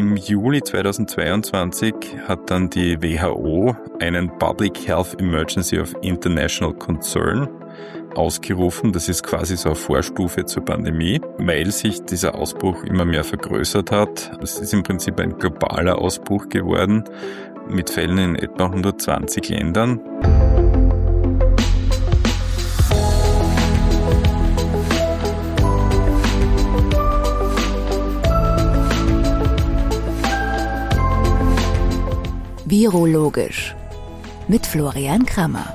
Im Juli 2022 hat dann die WHO einen Public Health Emergency of International Concern ausgerufen. Das ist quasi so eine Vorstufe zur Pandemie, weil sich dieser Ausbruch immer mehr vergrößert hat. Es ist im Prinzip ein globaler Ausbruch geworden mit Fällen in etwa 120 Ländern. Virologisch mit Florian Krammer.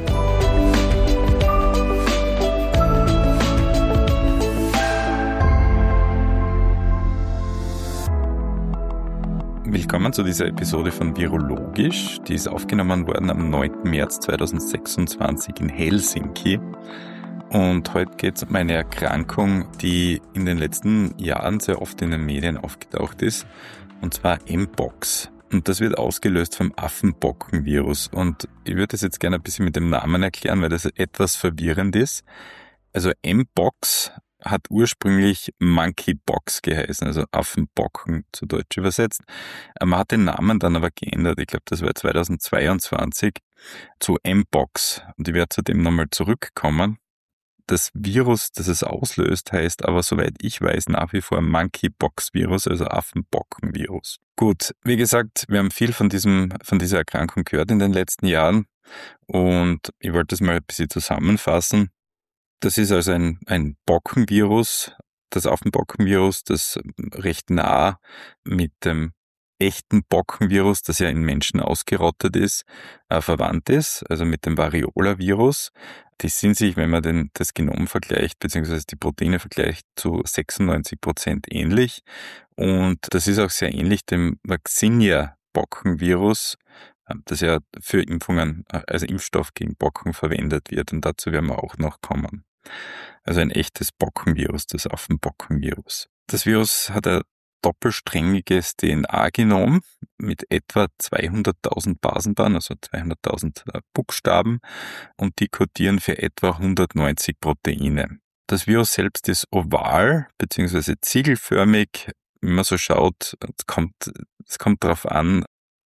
Willkommen zu dieser Episode von Virologisch. Die ist aufgenommen worden am 9. März 2026 in Helsinki. Und heute geht es um eine Erkrankung, die in den letzten Jahren sehr oft in den Medien aufgetaucht ist, und zwar Mpox. Und das wird ausgelöst vom Affenpockenvirus. Und ich würde das jetzt gerne ein bisschen mit dem Namen erklären, weil das etwas verwirrend ist. Also Mpox hat ursprünglich Monkeypox geheißen, also Affenpocken zu Deutsch übersetzt. Man hat den Namen dann aber geändert. Ich glaube, das war 2022 zu Mpox. Und ich werde zu dem nochmal zurückkommen. Das Virus, das es auslöst, heißt aber, soweit ich weiß, nach wie vor Monkeypox-Virus, also Affenpockenvirus. Gut, wie gesagt, wir haben viel von dieser Erkrankung gehört in den letzten Jahren und ich wollte das mal ein bisschen zusammenfassen. Das ist also ein Pockenvirus, das Affenpockenvirus, das recht nah mit dem echten Pockenvirus, das ja in Menschen ausgerottet ist, verwandt ist, also mit dem Variola-Virus. Die sind sich, wenn man das Genom vergleicht, beziehungsweise die Proteine vergleicht, zu 96% ähnlich. Und das ist auch sehr ähnlich dem Vaccinia-Pockenvirus, das ja für Impfungen, also Impfstoff gegen Pocken verwendet wird. Und dazu werden wir auch noch kommen. Also ein echtes Pockenvirus, das Affenpockenvirus. Das Virus hat ein doppelsträngiges DNA-Genom mit etwa 200.000 Basenpaaren, also 200.000 Buchstaben, und die kodieren für etwa 190 Proteine. Das Virus selbst ist oval bzw. ziegelförmig. Wenn man so schaut, es kommt darauf an,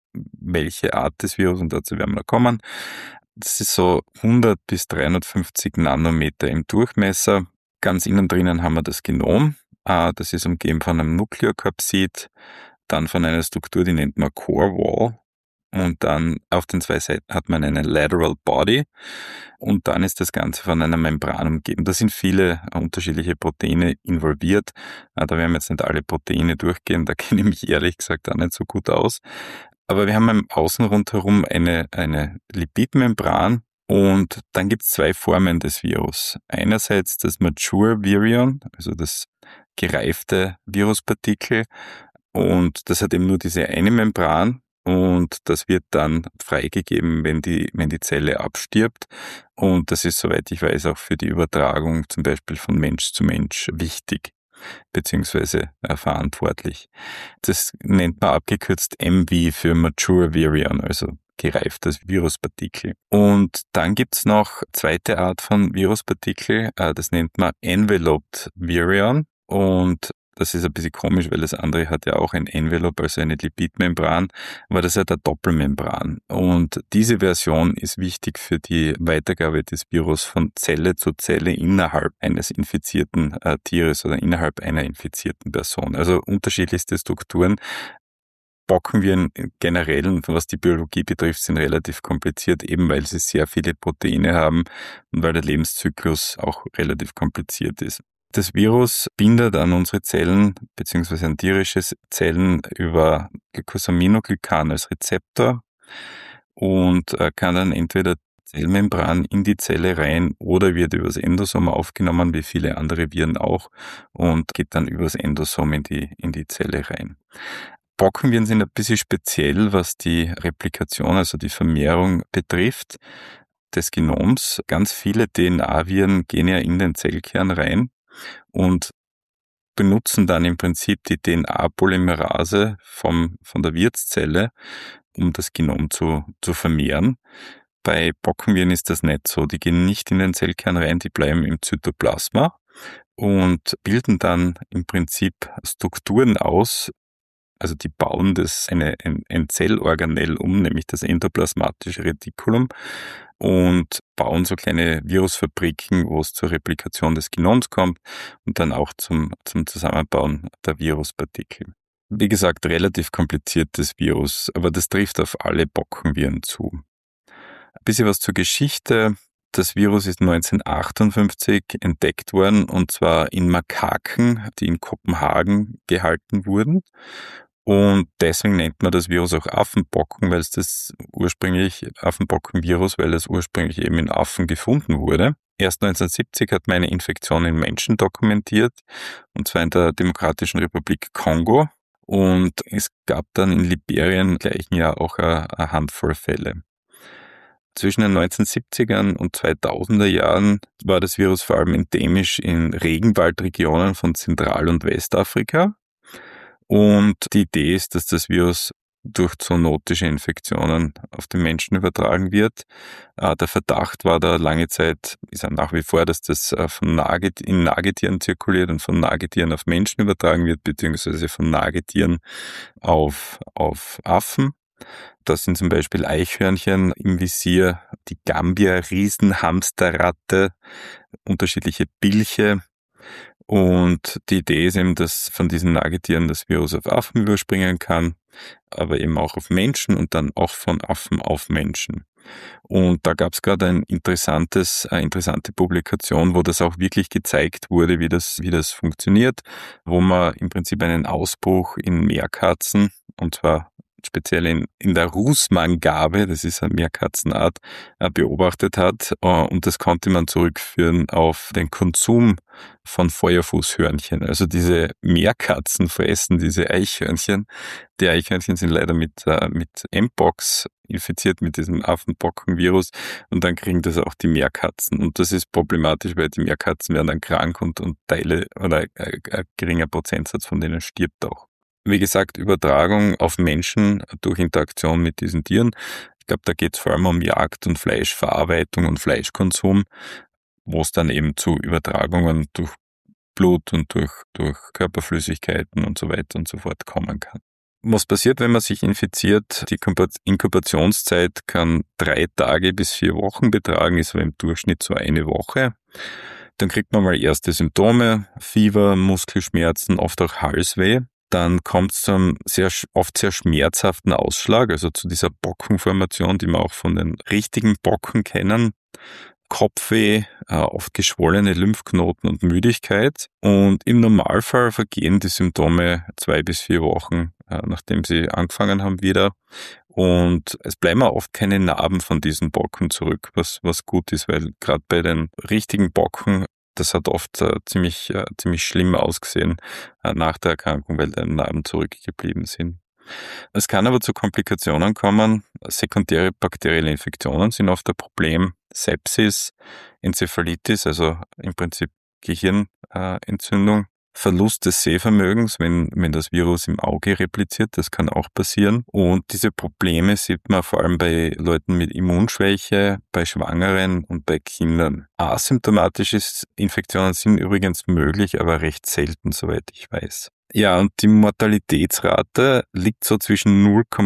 welche Art des Virus, und dazu werden wir kommen. Das ist so 100 bis 350 Nanometer im Durchmesser. Ganz innen drinnen haben wir das Genom. Das ist umgeben von einem Nukleokapsid, dann von einer Struktur, die nennt man Core Wall. Und dann auf den zwei Seiten hat man eine Lateral Body. Und dann ist das Ganze von einer Membran umgeben. Da sind viele unterschiedliche Proteine involviert. Da werden wir jetzt nicht alle Proteine durchgehen. Da kenne ich mich ehrlich gesagt auch nicht so gut aus. Aber wir haben außen rundherum eine Lipidmembran. Und dann gibt es zwei Formen des Virus. Einerseits das Mature Virion, also das gereifte Viruspartikel, und das hat eben nur diese eine Membran und das wird dann freigegeben, wenn die Zelle abstirbt, und das ist, soweit ich weiß, auch für die Übertragung zum Beispiel von Mensch zu Mensch wichtig beziehungsweise verantwortlich. Das nennt man abgekürzt MV für Mature Virion, also gereiftes Viruspartikel. Und dann gibt's noch zweite Art von Viruspartikel, das nennt man Enveloped Virion, und das ist ein bisschen komisch, weil das andere hat ja auch ein Envelope, also eine Lipidmembran, aber das hat eine Doppelmembran. Und diese Version ist wichtig für die Weitergabe des Virus von Zelle zu Zelle innerhalb eines infizierten Tieres oder innerhalb einer infizierten Person. Also unterschiedlichste Strukturen. Pockenviren generell, was die Biologie betrifft, sind relativ kompliziert, eben weil sie sehr viele Proteine haben und weil der Lebenszyklus auch relativ kompliziert ist. Das Virus bindet an unsere Zellen bzw. an tierische Zellen über Glycosaminoglykan als Rezeptor und kann dann entweder Zellmembran in die Zelle rein oder wird übers Endosom aufgenommen, wie viele andere Viren auch, und geht dann übers Endosom in die Zelle rein. Pockenviren sind ein bisschen speziell, was die Replikation, also die Vermehrung betrifft des Genoms. Ganz viele DNA-Viren gehen ja in den Zellkern rein und benutzen dann im Prinzip die DNA-Polymerase von der Wirtszelle, um das Genom zu vermehren. Bei Pockenviren ist das nicht so. Die gehen nicht in den Zellkern rein, die bleiben im Zytoplasma und bilden dann im Prinzip Strukturen aus, Also die bauen ein Zellorganell um, nämlich das endoplasmatische Retikulum, und bauen so kleine Virusfabriken, wo es zur Replikation des Genoms kommt und dann auch zum Zusammenbauen der Viruspartikel. Wie gesagt, relativ kompliziertes Virus, aber das trifft auf alle Bockenviren zu. Ein bisschen was zur Geschichte. Das Virus ist 1958 entdeckt worden, und zwar in Makaken, die in Kopenhagen gehalten wurden. Und deswegen nennt man das Virus auch Affenpocken, weil es Affenpockenvirus, weil es ursprünglich eben in Affen gefunden wurde. Erst 1970 hat man eine Infektion in Menschen dokumentiert, und zwar in der Demokratischen Republik Kongo. Und es gab dann in Liberia im gleichen Jahr auch eine Handvoll Fälle. Zwischen den 1970ern und 2000er Jahren war das Virus vor allem endemisch in Regenwaldregionen von Zentral- und Westafrika. Und die Idee ist, dass das Virus durch zoonotische Infektionen auf den Menschen übertragen wird. Der Verdacht war da lange Zeit, ist auch nach wie vor, dass das in Nagetieren zirkuliert und von Nagetieren auf Menschen übertragen wird, beziehungsweise von Nagetieren auf Affen. Das sind zum Beispiel Eichhörnchen im Visier, die Gambia-Riesenhamsterratte, unterschiedliche Bilche. Und die Idee ist eben, dass von diesen Nagetieren das Virus auf Affen überspringen kann, aber eben auch auf Menschen und dann auch von Affen auf Menschen. Und da gab es gerade eine interessante Publikation, wo das auch wirklich gezeigt wurde, wie das funktioniert, wo man im Prinzip einen Ausbruch in Meerkatzen, und zwar speziell in der Rusmangabe, das ist eine Meerkatzenart, beobachtet hat. Und das konnte man zurückführen auf den Konsum von Feuerfußhörnchen. Also diese Meerkatzen fressen diese Eichhörnchen. Die Eichhörnchen sind leider mit Mpox infiziert, mit diesem Affenpockenvirus, und dann kriegen das auch die Meerkatzen. Und das ist problematisch, weil die Meerkatzen werden dann krank und Teile oder ein geringer Prozentsatz von denen stirbt auch. Wie gesagt, Übertragung auf Menschen durch Interaktion mit diesen Tieren. Ich glaube, da geht es vor allem um Jagd und Fleischverarbeitung und Fleischkonsum, wo es dann eben zu Übertragungen durch Blut und durch Körperflüssigkeiten und so weiter und so fort kommen kann. Was passiert, wenn man sich infiziert? Die Inkubationszeit kann 3 Tage bis 4 Wochen betragen, ist aber im Durchschnitt so eine Woche. Dann kriegt man mal erste Symptome, Fieber, Muskelschmerzen, oft auch Halsweh. Dann kommt es zu einem oft sehr schmerzhaften Ausschlag, also zu dieser Bockenformation, die wir auch von den richtigen Bocken kennen. Kopfweh, oft geschwollene Lymphknoten und Müdigkeit. Und im Normalfall vergehen die Symptome 2 bis 4 Wochen, nachdem sie angefangen haben, wieder. Und es bleiben auch oft keine Narben von diesen Bocken zurück, was gut ist, weil gerade bei den richtigen Bocken, das hat oft ziemlich schlimm ausgesehen nach der Erkrankung, weil da Narben zurückgeblieben sind. Es kann aber zu Komplikationen kommen. Sekundäre bakterielle Infektionen sind oft ein Problem. Sepsis, Enzephalitis, also im Prinzip Gehirnentzündung. Verlust des Sehvermögens, wenn das Virus im Auge repliziert, das kann auch passieren. Und diese Probleme sieht man vor allem bei Leuten mit Immunschwäche, bei Schwangeren und bei Kindern. Asymptomatische Infektionen sind übrigens möglich, aber recht selten, soweit ich weiß. Ja, und die Mortalitätsrate liegt so zwischen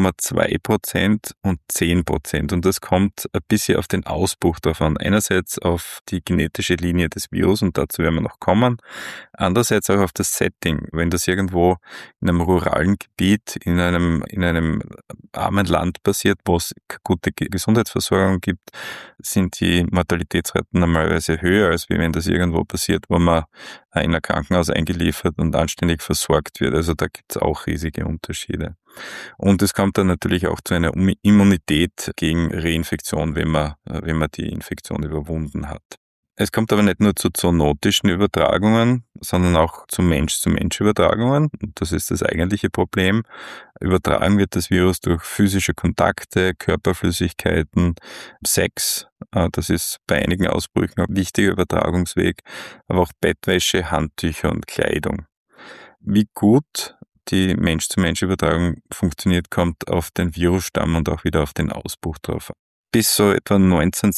0,2% und 10%. Und das kommt ein bisschen auf den Ausbruch davon. Einerseits auf die genetische Linie des Virus, und dazu werden wir noch kommen. Andererseits auch auf das Setting. Wenn das irgendwo in einem ruralen Gebiet, in einem armen Land passiert, wo es keine gute Gesundheitsversorgung gibt, sind die Mortalitätsraten normalerweise höher, als wenn das irgendwo passiert, wo man in ein Krankenhaus eingeliefert und anständig versorgt wird. Also da gibt es auch riesige Unterschiede. Und es kommt dann natürlich auch zu einer Immunität gegen Reinfektion, wenn man die Infektion überwunden hat. Es kommt aber nicht nur zu zoonotischen Übertragungen, sondern auch zu Mensch-zu-Mensch-Übertragungen. Und das ist das eigentliche Problem. Übertragen wird das Virus durch physische Kontakte, Körperflüssigkeiten, Sex. Das ist bei einigen Ausbrüchen ein wichtiger Übertragungsweg, aber auch Bettwäsche, Handtücher und Kleidung. Wie gut die Mensch-zu-Mensch-Übertragung funktioniert, kommt auf den Virusstamm und auch wieder auf den Ausbruch drauf an. Bis so etwa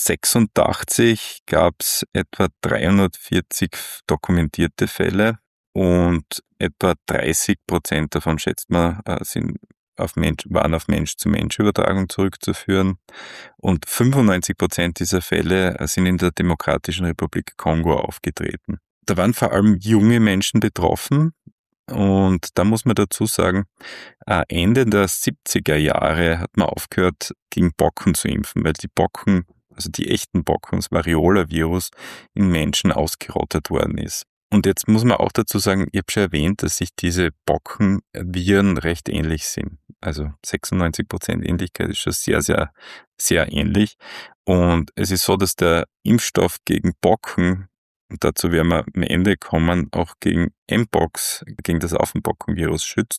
1986 gab es etwa 340 dokumentierte Fälle und etwa 30% davon, schätzt man, waren auf Mensch-zu-Mensch-Übertragung zurückzuführen. Und 95% dieser Fälle sind in der Demokratischen Republik Kongo aufgetreten. Da waren vor allem junge Menschen betroffen. Und da muss man dazu sagen, Ende der 70er Jahre hat man aufgehört, gegen Pocken zu impfen, weil die Pocken, also die echten Pocken, das Variola-Virus, in Menschen ausgerottet worden ist. Und jetzt muss man auch dazu sagen, ich habe schon erwähnt, dass sich diese Pockenviren recht ähnlich sind. Also 96% Ähnlichkeit ist schon sehr, sehr, sehr ähnlich. Und es ist so, dass der Impfstoff gegen Pocken, und dazu werden wir am Ende kommen, auch gegen Mpox, gegen das Affenpockenvirus schützt.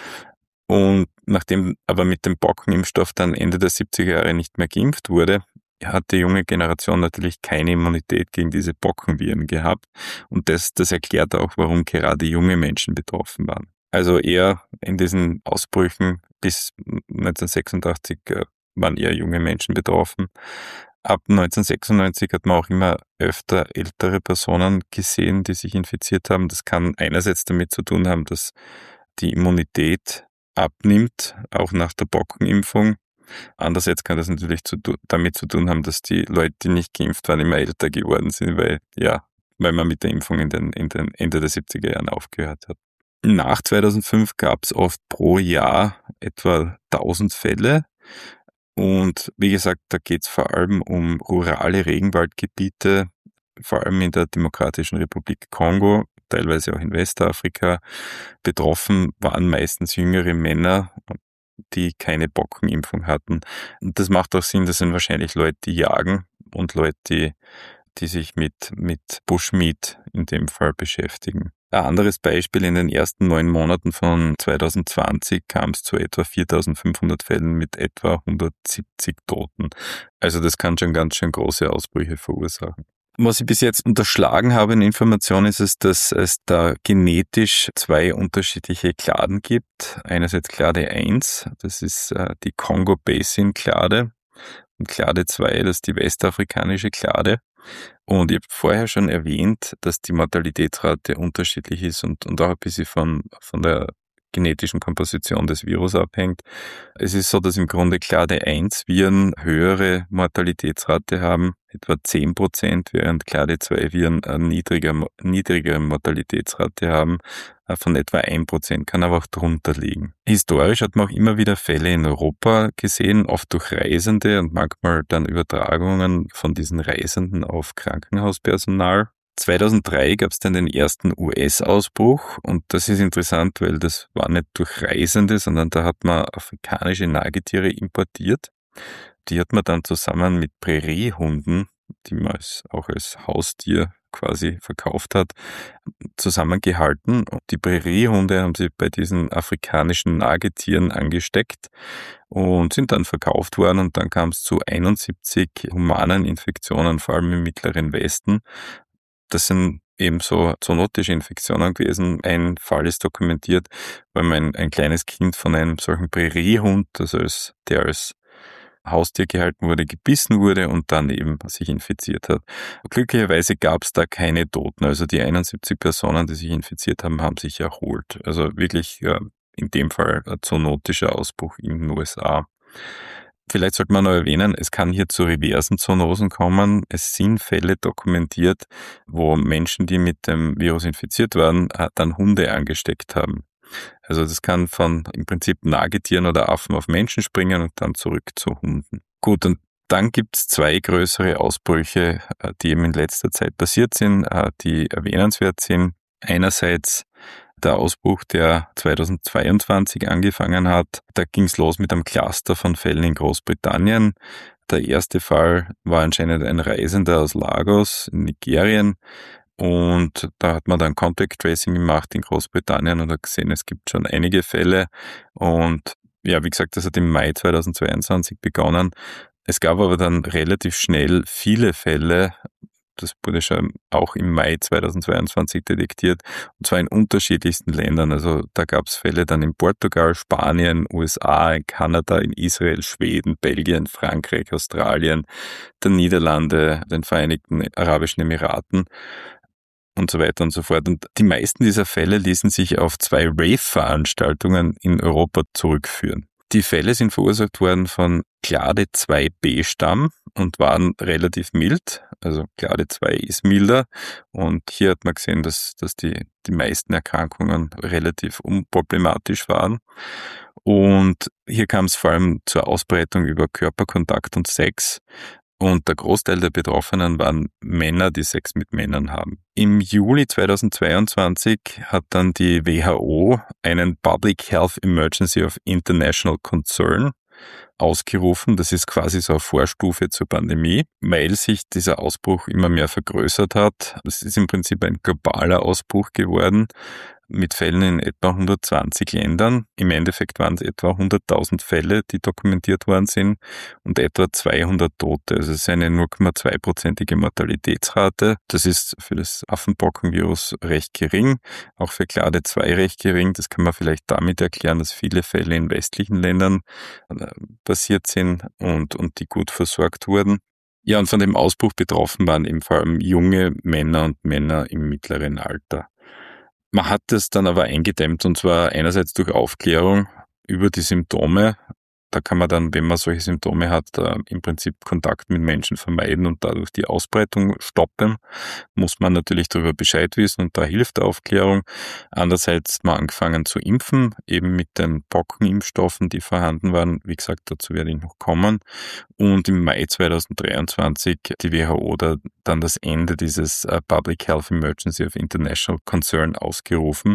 Und nachdem aber mit dem Pockenimpfstoff dann Ende der 70er Jahre nicht mehr geimpft wurde, hat die junge Generation natürlich keine Immunität gegen diese Pockenviren gehabt. Und das erklärt auch, warum gerade junge Menschen betroffen waren. Also eher in diesen Ausbrüchen bis 1986 waren eher junge Menschen betroffen. Ab 1996 hat man auch immer öfter ältere Personen gesehen, die sich infiziert haben. Das kann einerseits damit zu tun haben, dass die Immunität abnimmt, auch nach der Pockenimpfung. Andererseits kann das natürlich damit zu tun haben, dass die Leute, die nicht geimpft waren, immer älter geworden sind, weil man mit der Impfung in den Ende der 70er Jahren aufgehört hat. Nach 2005 gab es oft pro Jahr etwa 1000 Fälle. Und wie gesagt, da geht es vor allem um rurale Regenwaldgebiete, vor allem in der Demokratischen Republik Kongo, teilweise auch in Westafrika. Betroffen waren meistens jüngere Männer, die keine Pockenimpfung hatten. Und das macht auch Sinn, das sind wahrscheinlich Leute, die jagen und Leute, die sich mit Bushmeat in dem Fall beschäftigen. Ein anderes Beispiel: in den ersten 9 Monaten von 2020 kam es zu etwa 4.500 Fällen mit etwa 170 Toten. Also das kann schon ganz schön große Ausbrüche verursachen. Was ich bis jetzt unterschlagen habe in Informationen ist es, dass es da genetisch 2 unterschiedliche Kladen gibt. Einerseits Klade 1, das ist die Kongo-Basin-Klade, und Klade 2, das ist die westafrikanische Klade. Und ich habe vorher schon erwähnt, dass die Mortalitätsrate unterschiedlich ist und auch ein bisschen von der genetischen Komposition des Virus abhängt. Es ist so, dass im Grunde Klade 1 Viren höhere Mortalitätsrate haben, etwa 10%, während Klade 2 Viren eine niedrigere Mortalitätsrate haben, von etwa 1%, kann aber auch drunter liegen. Historisch hat man auch immer wieder Fälle in Europa gesehen, oft durch Reisende und manchmal dann Übertragungen von diesen Reisenden auf Krankenhauspersonal. 2003 gab es dann den ersten US-Ausbruch und das ist interessant, weil das war nicht durch Reisende, sondern da hat man afrikanische Nagetiere importiert. Die hat man dann zusammen mit Präriehunden, die man auch als Haustier quasi verkauft hat, zusammengehalten. Und die Präriehunde haben sich bei diesen afrikanischen Nagetieren angesteckt und sind dann verkauft worden. Und dann kam es zu 71 humanen Infektionen, vor allem im Mittleren Westen. Das sind eben so zoonotische Infektionen gewesen. Ein Fall ist dokumentiert, weil ein kleines Kind von einem solchen Präriehund, der als Haustier gehalten wurde, gebissen wurde und dann eben sich infiziert hat. Glücklicherweise gab es da keine Toten. Also die 71 Personen, die sich infiziert haben, haben sich erholt. Also wirklich in dem Fall ein zoonotischer Ausbruch in den USA. Vielleicht sollte man noch erwähnen, es kann hier zu reversen Zoonosen kommen. Es sind Fälle dokumentiert, wo Menschen, die mit dem Virus infiziert waren, dann Hunde angesteckt haben. Also das kann von im Prinzip Nagetieren oder Affen auf Menschen springen und dann zurück zu Hunden. Gut, und dann gibt es 2 größere Ausbrüche, die eben in letzter Zeit passiert sind, die erwähnenswert sind. Einerseits der Ausbruch, der 2022 angefangen hat. Da ging es los mit einem Cluster von Fällen in Großbritannien. Der erste Fall war anscheinend ein Reisender aus Lagos in Nigerien. Und da hat man dann Contact Tracing gemacht in Großbritannien und hat gesehen, es gibt schon einige Fälle. Und ja, wie gesagt, das hat im Mai 2022 begonnen. Es gab aber dann relativ schnell viele Fälle. Das wurde schon auch im Mai 2022 detektiert, und zwar in unterschiedlichsten Ländern. Also da gab es Fälle dann in Portugal, Spanien, USA, in Kanada, in Israel, Schweden, Belgien, Frankreich, Australien, den Niederlande, den Vereinigten Arabischen Emiraten. und so weiter und so fort. Und die meisten dieser Fälle ließen sich auf 2 Rave-Veranstaltungen in Europa zurückführen. Die Fälle sind verursacht worden von Clade 2b-Stamm und waren relativ mild. Also Clade 2 ist milder. Und hier hat man gesehen, dass die meisten Erkrankungen relativ unproblematisch waren. Und hier kam es vor allem zur Ausbreitung über Körperkontakt und Sex. Und der Großteil der Betroffenen waren Männer, die Sex mit Männern haben. Im Juli 2022 hat dann die WHO einen Public Health Emergency of International Concern ausgerufen. Das ist quasi so eine Vorstufe zur Pandemie, weil sich dieser Ausbruch immer mehr vergrößert hat. Es ist im Prinzip ein globaler Ausbruch geworden mit Fällen in etwa 120 Ländern. Im Endeffekt waren es etwa 100.000 Fälle, die dokumentiert worden sind und etwa 200 Tote. Also es ist eine 0,2%ige Mortalitätsrate. Das ist für das Affenpockenvirus recht gering, auch für Clade 2 recht gering. Das kann man vielleicht damit erklären, dass viele Fälle in westlichen Ländern passiert sind und die gut versorgt wurden. Ja, und von dem Ausbruch betroffen waren eben vor allem junge Männer und Männer im mittleren Alter. Man hat das dann aber eingedämmt, und zwar einerseits durch Aufklärung über die Symptome. Da kann man dann, wenn man solche Symptome hat, im Prinzip Kontakt mit Menschen vermeiden und dadurch die Ausbreitung stoppen. Muss man natürlich darüber Bescheid wissen und da hilft Aufklärung. Andererseits hat man angefangen zu impfen, eben mit den Pockenimpfstoffen, die vorhanden waren. Wie gesagt, dazu werde ich noch kommen. Und im Mai 2023 die WHO dann das Ende dieses Public Health Emergency of International Concern ausgerufen.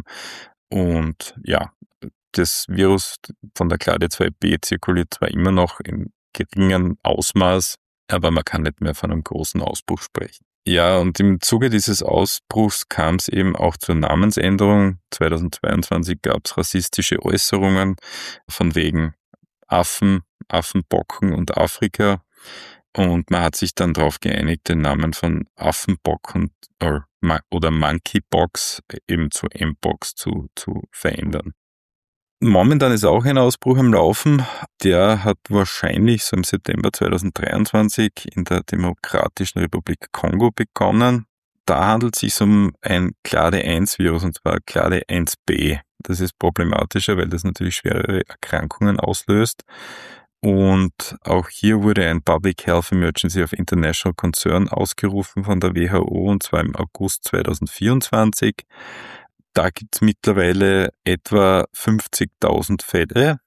Und ja, das Virus von der Clade 2b zirkuliert zwar immer noch in geringem Ausmaß, aber man kann nicht mehr von einem großen Ausbruch sprechen. Ja, und im Zuge dieses Ausbruchs kam es eben auch zur Namensänderung. 2022 gab es rassistische Äußerungen von wegen Affen, Affenpocken und Afrika. Und man hat sich dann darauf geeinigt, den Namen von Affenpock oder Monkeypox eben zu Mpox zu verändern. Momentan ist auch ein Ausbruch am Laufen. Der hat wahrscheinlich so im September 2023 in der Demokratischen Republik Kongo begonnen. Da handelt es sich um ein Clade 1 Virus, und zwar Clade 1b. Das ist problematischer, weil das natürlich schwerere Erkrankungen auslöst. Und auch hier wurde ein Public Health Emergency of International Concern ausgerufen von der WHO, und zwar im August 2024. Da gibt es mittlerweile etwa 50.000 Fälle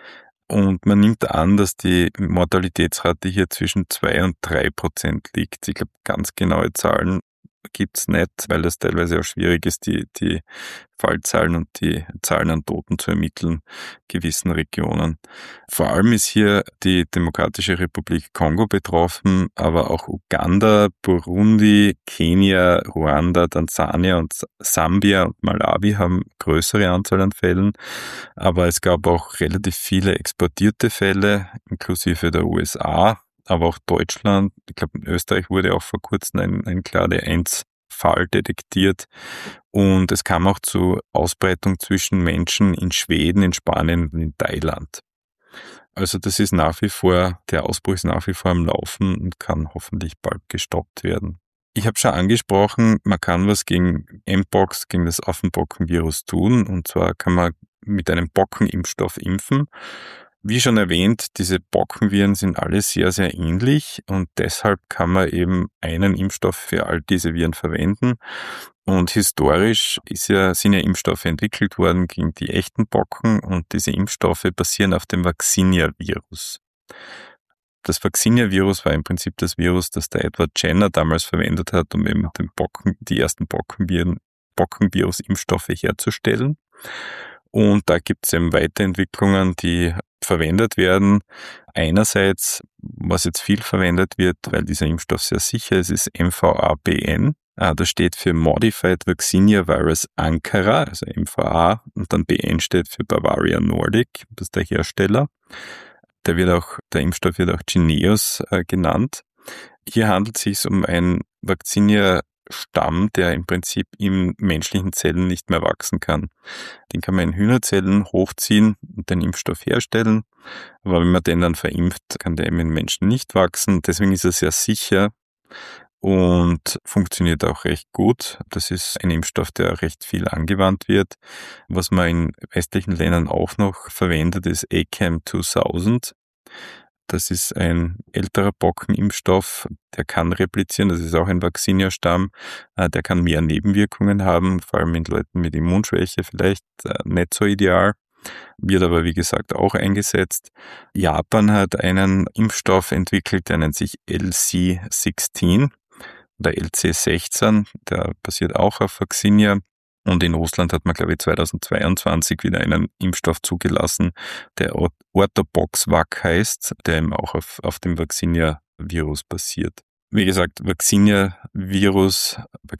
und man nimmt an, dass die Mortalitätsrate hier zwischen 2 und 3% liegt. Ich glaube, ganz genaue Zahlen gibt's nicht, weil das teilweise auch schwierig ist, die Fallzahlen und die Zahlen an Toten zu ermitteln, gewissen Regionen. Vor allem ist hier die Demokratische Republik Kongo betroffen, aber auch Uganda, Burundi, Kenia, Ruanda, Tansania und Sambia und Malawi haben größere Anzahl an Fällen. Aber es gab auch relativ viele exportierte Fälle, inklusive der USA. Aber auch Deutschland, ich glaube in Österreich wurde auch vor kurzem ein Clade 1 Fall detektiert und es kam auch zu Ausbreitung zwischen Menschen in Schweden, in Spanien und in Thailand. Also der Ausbruch ist nach wie vor am Laufen und kann hoffentlich bald gestoppt werden. Ich habe schon angesprochen, man kann was gegen Mpox, gegen das Affenpockenvirus tun, und zwar kann man mit einem Pockenimpfstoff impfen. Wie schon erwähnt, diese Pockenviren sind alle sehr, sehr ähnlich und deshalb kann man eben einen Impfstoff für all diese Viren verwenden. Und historisch sind ja Impfstoffe entwickelt worden gegen die echten Pocken und diese Impfstoffe basieren auf dem Vaccinia-Virus. Das Vaccinia-Virus war im Prinzip das Virus, das der Edward Jenner damals verwendet hat, um eben die ersten Pockenvirus-Impfstoffe herzustellen. Und da gibt es eben Weiterentwicklungen, die verwendet werden. Einerseits, was jetzt viel verwendet wird, weil dieser Impfstoff sehr sicher ist, ist MVA-BN. Das steht für Modified Vaccinia Virus Ankara, also MVA, und dann BN steht für Bavaria Nordic, das ist der Hersteller. Der Impfstoff wird auch Jynneos genannt. Hier handelt es sich um ein Vaccinia-Stamm, der im Prinzip in menschlichen Zellen nicht mehr wachsen kann. Den kann man in Hühnerzellen hochziehen und den Impfstoff herstellen. Aber wenn man den dann verimpft, kann der eben in Menschen nicht wachsen. Deswegen ist er sehr sicher. und funktioniert auch recht gut. Das ist ein Impfstoff, der recht viel angewandt wird. Was man in westlichen Ländern auch noch verwendet, ist ACAM2000. Das ist ein älterer Pockenimpfstoff, der kann replizieren, das ist auch ein Vaccinia-Stamm, der kann mehr Nebenwirkungen haben, vor allem in Leuten mit Immunschwäche vielleicht nicht so ideal, wird aber wie gesagt auch eingesetzt. Japan hat einen Impfstoff entwickelt, der nennt sich LC16 oder LC16, der basiert auch auf Vaccinia. Und in Russland hat man, glaube ich, 2022 wieder einen Impfstoff zugelassen, der Orthopoxvac heißt, der eben auch auf dem Vaccinia-Virus basiert. Wie gesagt, Vaccinia-Virus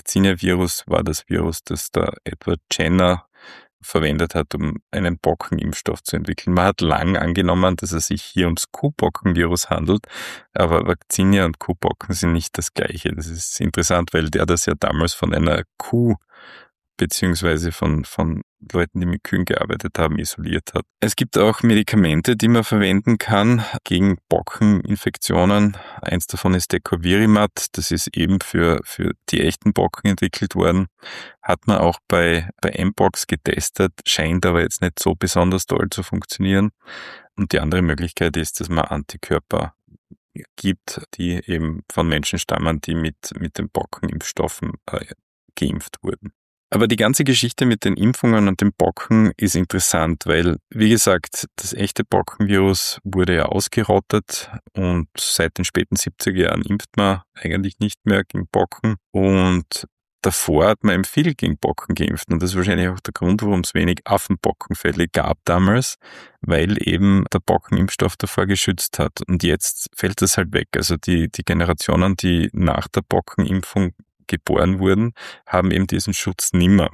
war das Virus, das der Edward Jenner verwendet hat, um einen Pockenimpfstoff zu entwickeln. Man hat lang angenommen, dass es sich hier ums Kuhpockenvirus handelt, aber Vaccinia und Kuhpocken sind nicht das Gleiche. Das ist interessant, weil der das ja damals von einer Kuh beziehungsweise von Leuten, die mit Kühen gearbeitet haben, isoliert hat. Es gibt auch Medikamente, die man verwenden kann gegen Pockeninfektionen. Eins davon ist Decovirimat. Das ist eben für die echten Pocken entwickelt worden. Hat man auch bei Mpox getestet, scheint aber jetzt nicht so besonders toll zu funktionieren. Und die andere Möglichkeit ist, dass man Antikörper gibt, die eben von Menschen stammen, die mit den Pockenimpfstoffen geimpft wurden. Aber die ganze Geschichte mit den Impfungen und den Pocken ist interessant, weil, wie gesagt, das echte Pockenvirus wurde ja ausgerottet und seit den späten 70er Jahren impft man eigentlich nicht mehr gegen Pocken und davor hat man eben viel gegen Pocken geimpft und das ist wahrscheinlich auch der Grund, warum es wenig Affenpockenfälle gab damals, weil eben der Pockenimpfstoff davor geschützt hat und jetzt fällt das halt weg. Also die Generationen, die nach der Pockenimpfung geboren wurden, haben eben diesen Schutz nimmer.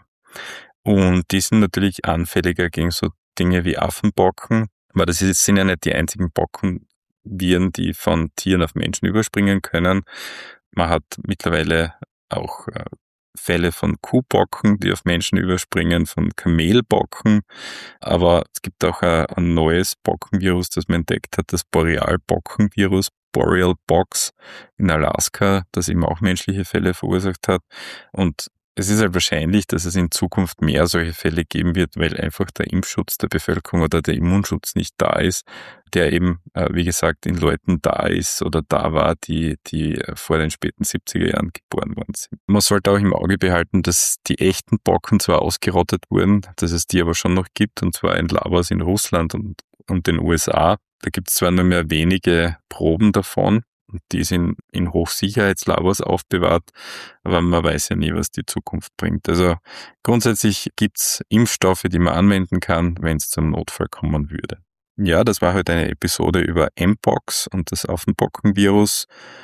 Und die sind natürlich anfälliger gegen so Dinge wie Affenpocken, aber das sind ja nicht die einzigen Pockenviren, die von Tieren auf Menschen überspringen können. Man hat mittlerweile auch Fälle von Kuhpocken, die auf Menschen überspringen, von Kamelpocken, aber es gibt auch ein neues Pockenvirus, das man entdeckt hat, das Boreal-Pockenvirus, Boreal Pox in Alaska, das eben auch menschliche Fälle verursacht hat. Und es ist halt wahrscheinlich, dass es in Zukunft mehr solche Fälle geben wird, weil einfach der Impfschutz der Bevölkerung oder der Immunschutz nicht da ist, der eben, wie gesagt, in Leuten da ist oder da war, die vor den späten 70er Jahren geboren worden sind. Man sollte auch im Auge behalten, dass die echten Pocken zwar ausgerottet wurden, dass es die aber schon noch gibt, und zwar in Labors in Russland und den USA. Da gibt es zwar nur mehr wenige Proben davon, und die sind in Hochsicherheitslabors aufbewahrt, aber man weiß ja nie, was die Zukunft bringt. Also grundsätzlich gibt's Impfstoffe, die man anwenden kann, wenn es zum Notfall kommen würde. Ja, das war heute eine Episode über Mpox und das Affenpockenvirus.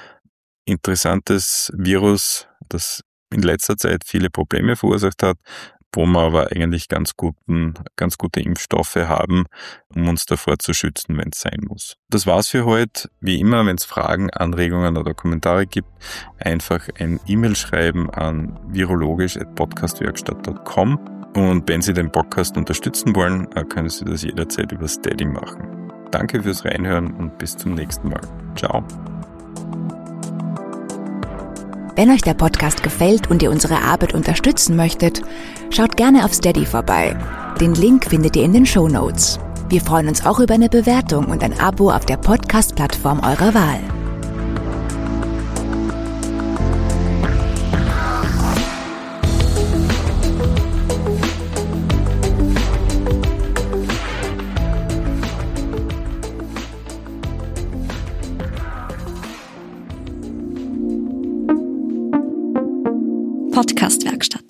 Interessantes Virus, das in letzter Zeit viele Probleme verursacht hat, wo wir aber eigentlich ganz gute Impfstoffe haben, um uns davor zu schützen, wenn es sein muss. Das war's für heute. Wie immer, wenn es Fragen, Anregungen oder Kommentare gibt, einfach ein E-Mail schreiben an virologisch@podcastwerkstatt.com. Und wenn Sie den Podcast unterstützen wollen, können Sie das jederzeit über Steady machen. Danke fürs Reinhören und bis zum nächsten Mal. Ciao. Wenn euch der Podcast gefällt und ihr unsere Arbeit unterstützen möchtet, schaut gerne auf Steady vorbei. Den Link findet ihr in den Shownotes. Wir freuen uns auch über eine Bewertung und ein Abo auf der Podcast-Plattform eurer Wahl. Podcast-Werkstatt.